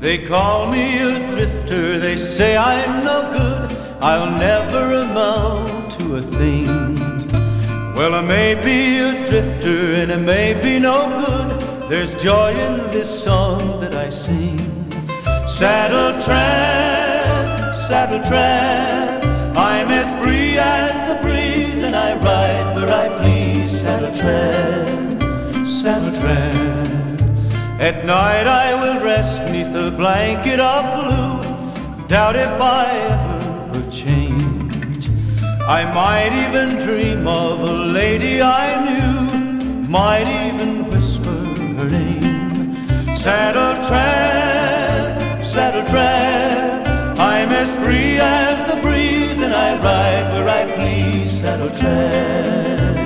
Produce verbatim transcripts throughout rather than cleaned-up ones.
They call me a drifter, they say I'm no good, I'll never amount to a thing. Well, I may be a drifter and I may be no good, there's joy in this song that I sing. Saddle tramp, saddle tramp, I'm as free as the breeze, and I ride where I please. Saddle tramp, saddle tramp. At night I will rest neath a blanket of blue, doubt if I ever will change. I might even dream of a lady I knew, might even whisper her name. Saddle tramp, saddle tramp, I'm as free as the breeze, and I ride where I please. Saddle tramp.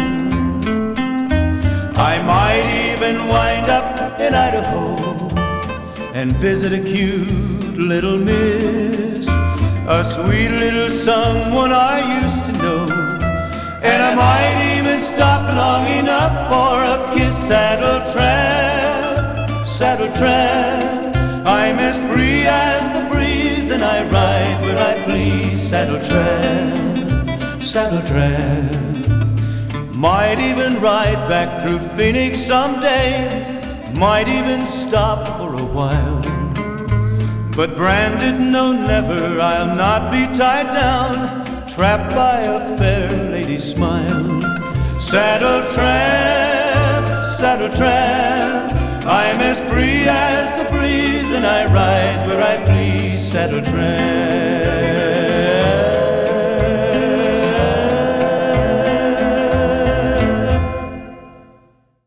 I might even wind up in Idaho and visit a cute little miss, a sweet little someone I used to know, and I might even stop long enough for a kiss. Saddle tramp, saddle tramp, I'm as free as the breeze, and I ride where I please. Saddle tramp, saddle tramp. Might even ride back through Phoenix someday, might even stop for a while, but branded no never, I'll not be tied down, trapped by a fair lady's smile. Saddle tramp, saddle tramp, I'm as free as the breeze, and I ride where I please. Saddle tramp.